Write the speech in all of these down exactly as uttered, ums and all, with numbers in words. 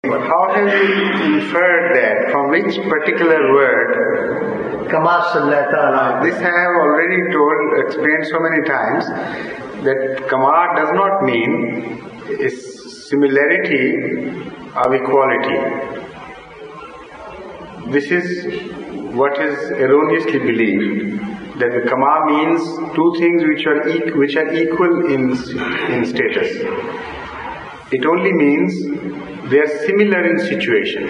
How have you inferred that? From which particular word? Kama sallata. This I have already told, explained so many times, that kama does not mean a similarity of equality. This is what is erroneously believed, that the kama means two things which are e- which are equal in in status. It only means they are similar in situation.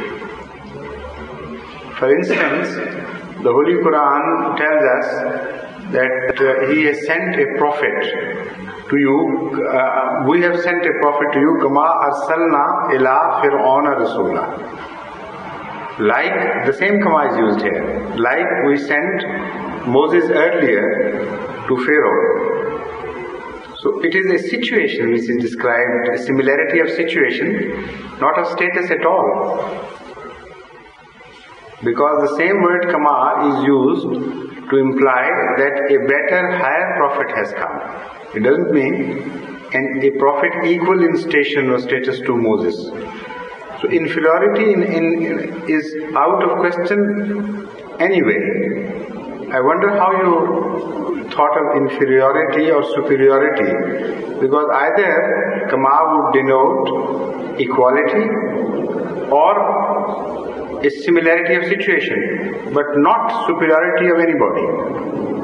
For instance, the Holy Quran tells us that uh, He has sent a prophet to you. Uh, we have sent a prophet to you. Kama arsalna ila fir'auna rasula. Like, the same kama is used here. Like we sent Moses earlier to Pharaoh. So it is a situation which is described, a similarity of situation, not of status at all. Because the same word kama is used to imply that a better, higher prophet has come. It doesn't mean an, a prophet equal in station or status to Moses. So inferiority in, in, in, is out of question anyway. I wonder how you thought of inferiority or superiority, because either kama would denote equality or a similarity of situation, but not superiority of anybody.